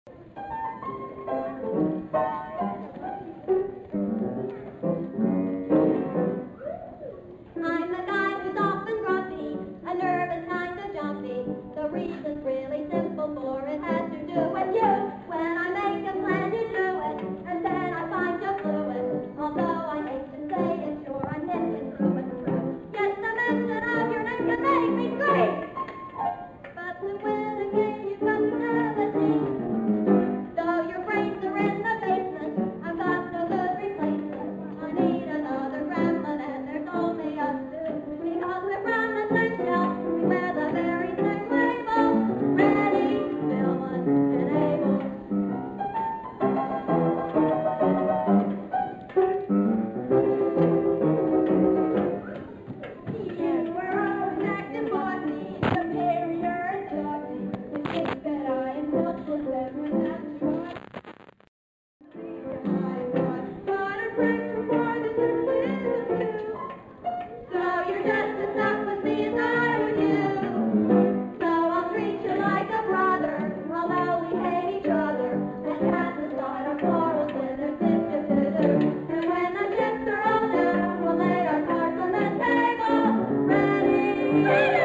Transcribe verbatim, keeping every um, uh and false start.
I'm the guy who's often grumpy, a nervous kind of jumpy. The reason's really simple, for it has to do with you. When I make a plan, you do it, and then I find you fluid. Although I hate to say it, sure I'm hippin' through and through. Yes, the mention of your name can make me scream, but to win a game you've got to have a team. Though your brains are in the basement, I've got no good replacement. I need another gremlin, and there's only us two. Because we're from the same shell, we wear the very same label. Ready, villain, and able. You were always acting bossy, superior and saucy. You think that I am helpless, and when that's right, but a friend more than just with you. So you're just as tough with me as I with you. So I'll treat you like a brother, although we hate each other. And cast aside our quarrels when there's mischief to do. And when the chips are all down, we'll lay our cards on the table. Ready?